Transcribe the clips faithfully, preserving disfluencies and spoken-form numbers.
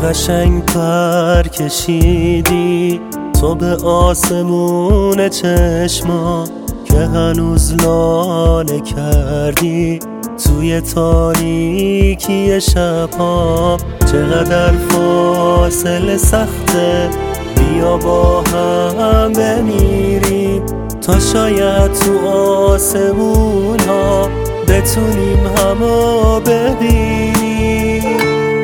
قشنگ پر کشیدی تو به آسمون چشما که هنوز لانه کردی توی تاریکی شبها. چقدر فاصله سخته، بیا با هم بمیریم تا شاید تو آسمون ها بتونیم همو ببینیم.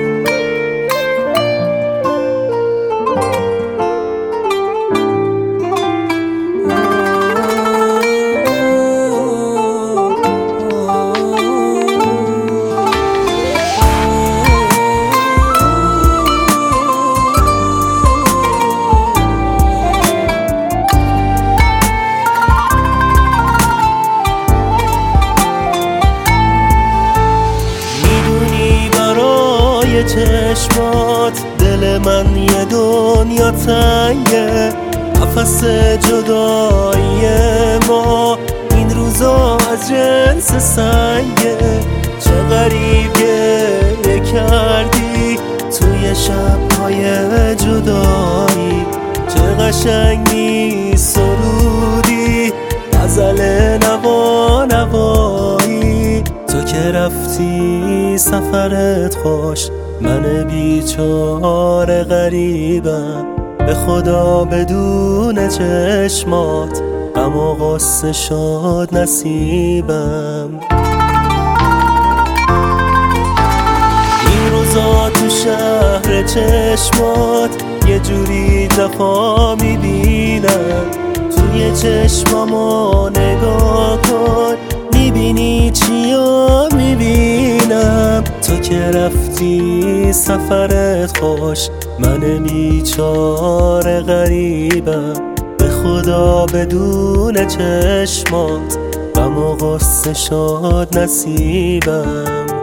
چشمات دل من یه دنیا تنگه، قفس جدایی ما این روزا از جنس سنگه. چه غریب گریه کردی توی شبهای جدایی، چه قشنگی سرودی غزل نوا نوایی. تو که رفتی سفرت خوش، من بیچاره غریبم، به خدا بدون چشمات غم و غصه شد نصیبم. این روزا تو شهر چشمات یه جوری جفا میبینم، توی چشمامو نگاه کن میبینی چیا میبینم. تو که رفتی سفرت خوش، من بیچاره غریبم، به خدا بدون چشمات غم و غصه شد نصیبم.